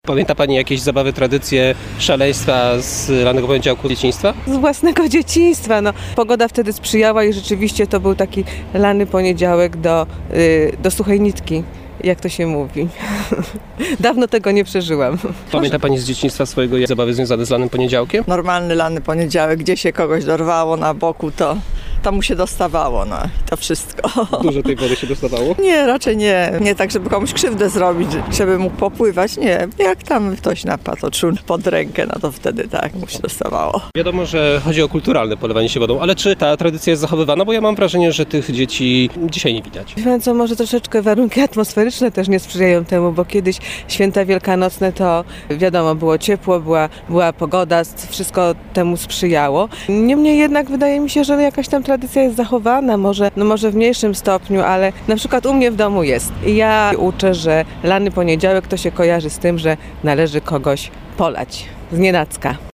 Pamięta Pani jakieś zabawy, tradycje, szaleństwa z lanego poniedziałku dzieciństwa? Z własnego dzieciństwa. No, pogoda wtedy sprzyjała i rzeczywiście to był taki lany poniedziałek do suchej nitki, jak to się mówi. Dawno tego nie przeżyłam. Pamięta Pani z dzieciństwa swojego zabawy związane z lanym poniedziałkiem? Normalny lany poniedziałek, gdzie się kogoś dorwało na boku, to mu się dostawało, no i to wszystko. Dużo tej wody się dostawało? Nie, raczej nie. Nie tak, żeby komuś krzywdę zrobić, żeby mógł popływać. Nie, jak tam ktoś napadł, czuł pod rękę, no to wtedy tak mu się dostawało. Wiadomo, że chodzi o kulturalne polewanie się wodą, ale czy ta tradycja jest zachowywana? Bo ja mam wrażenie, że tych dzieci dzisiaj nie widać. Wie pan co, może troszeczkę warunki atmosferyczne też nie sprzyjają temu, bo kiedyś święta wielkanocne to wiadomo, było ciepło, była pogoda, wszystko temu sprzyjało. Niemniej jednak wydaje mi się, że jakaś tam tradycja jest zachowana, może w mniejszym stopniu, ale na przykład u mnie w domu jest. I ja uczę, że lany poniedziałek to się kojarzy z tym, że należy kogoś polać znienacka.